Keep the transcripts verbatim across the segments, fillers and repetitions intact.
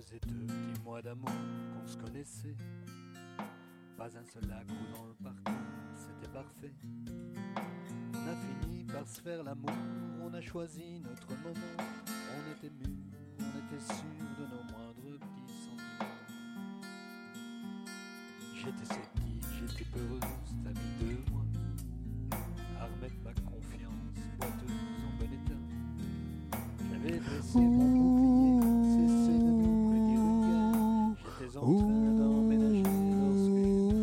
faisait deux petits mois d'amour qu'on se connaissait. Pas un seul accro dans le parcours, c'était parfait. On a fini par se faire l'amour, on a choisi notre moment. On était mûrs, on était sûrs de nos moindres petits sentiments. J'étais sceptique, j'étais peureuse, t'as mis deux mois à remettre ma confiance boiteuse en bon état. J'avais dressé mon bouclier, cessé de nous prédire une guerre. J'étais en train d'emménager lorsque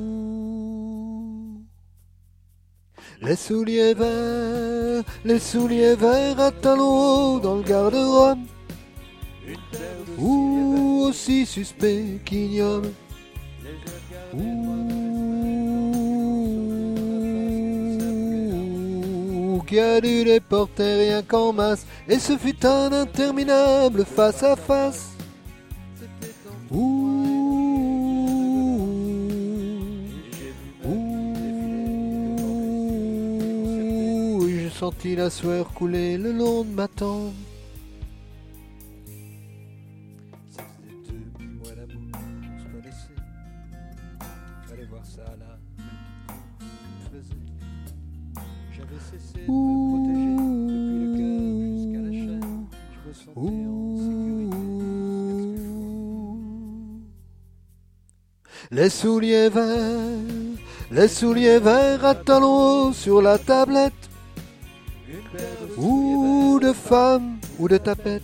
les souliers verts, les souliers verts à talons hauts dans le garde-robe, ou aussi suspect qu'ignoble, ou qui a dû les porter rien qu'en masse, et ce fut un interminable face à face. Ouh, ouh, j'ai senti la sueur couler le long de ma tempe. Ça faisait deux petits mois d'amour, on se connaissait. Fallait voir ça là, me faisait. J'avais cessé de me protéger depuis le cœur jusqu'à la chaîne. Je me sentais en sécurité. Les souliers verts, les souliers verts à talons hauts sur la tablette, ou de femmes, ou de tapettes,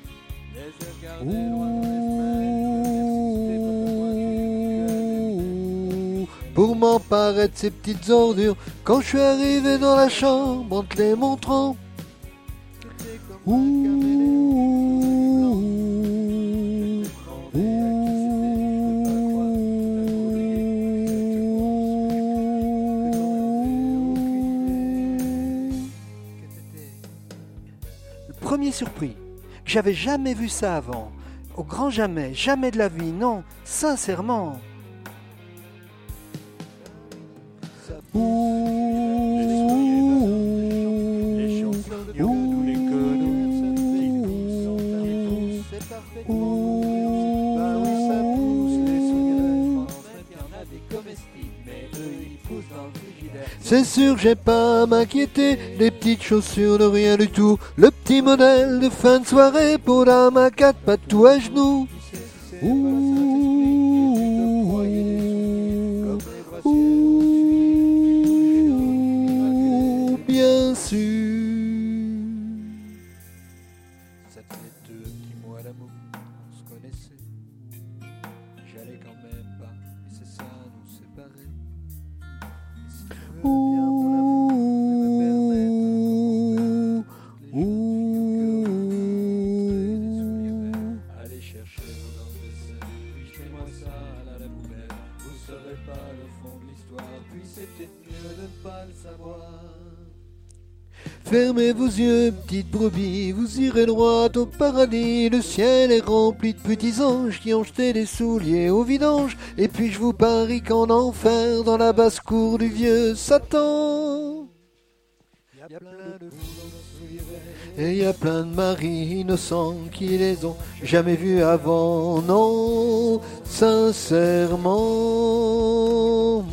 ou pour m'emparer de ces petites ordures, quand je suis arrivé dans la chambre en te les montrant, ouh, premier surpris, que j'avais jamais vu ça avant, au grand jamais, jamais de la vie, non, sincèrement. C'est sûr, j'ai pas à m'inquiéter, des petites chaussures de rien du tout, le petit modèle de fin de soirée pour dame à quatre pattes tout à genoux. Ouh, ouh, bien sûr. Ça faisait deux petits mois d'amour, on se connaissait. J'allais quand même pas laisser ça nous séparer. Allez chercher vos grandes vaisselles, puis jetez-moi ça à la poubelle. Vous saurez pas le fond de l'histoire, puis c'est peut-être mieux de ne pas le savoir. Fermez vos yeux, petites brebis, vous irez droit au paradis. Le ciel est rempli de petits anges qui ont jeté des souliers au vidange. Et puis je vous parie qu'en enfer, dans la basse-cour du vieux Satan, y a plein de et il y a plein de maris innocents qui les ont jamais vus avant, non, sincèrement.